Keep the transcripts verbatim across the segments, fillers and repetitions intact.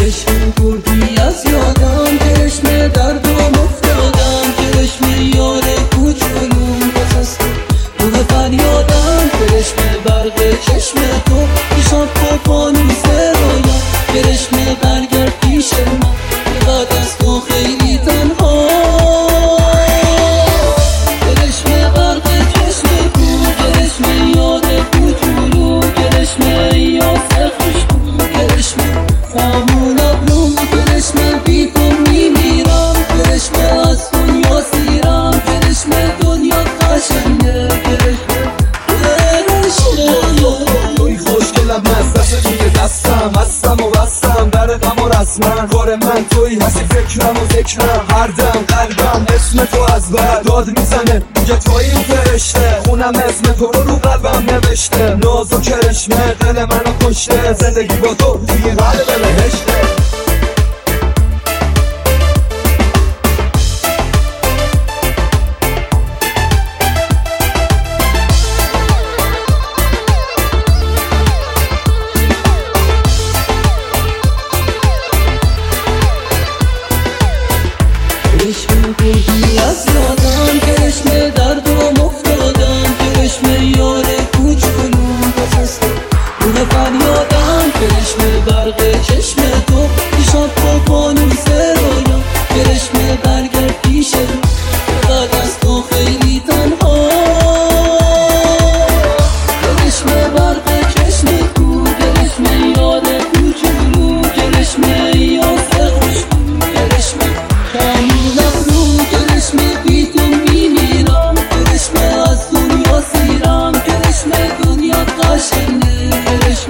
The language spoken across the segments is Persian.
چشم بردی از یادم، چشم دردم افتادم، چشم یار کوچولوم بخستم روح فریادم، چشم برق چشم تو پیشم با فانوس رویا، چشم برگرد پیش من بعد از تو خیلی تنها، چشم برق چشم تو، چشم یار کوچولو، چشم یاسر خوشبو، چشم خامون ابروم، چشم بی تو میمیرم، چشم از دنیا سیرم، چشم دنیا قشنگه، توی خوشگلم از دست توی دستم، هستم و بستم در غم و رسمم، کار من توی هستی فکرم و ذکرم، هر دم قلبم اسم تو از بر داد میزنه میگه توی اون فرشته، خونم اسم تو رو رو قلبم نوشته، ناز و کرشمه دل منو کشته، زندگی با تو توی قلب بهشته. چشم بردی از یادم، چشم دردم افتادم، چشم یار کوچولوم بخستم روح فریادم، چشم برق چشم تو پیشم با فانوس رویا، چشم برگرد پیش من بعد از تو خیلی تنها، چشم برق چشم تو، چشم یار کوچولو، چشم یاسر خوشبو، چشم خامون ابرو، چشم بی تو میمیرم، چشم از دنیا سیرم، چشم دنیا قشنگه، چشم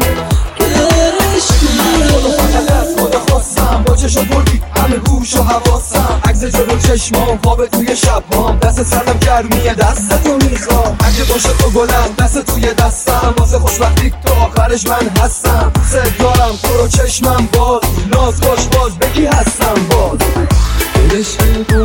فقط از خدا خواستم با چشم بردی همه گوش و حواسم، عکس جلو چشمام خواب توی شبام، دست سردم گرمیه دستتو میخوام، اگه باشه تو گلم دست توی دستم، واسه خوشبختی تو آخرش من هستم، ست دارم تو رو چشمم باز، ناز باش باز بگی هستم باز. چشم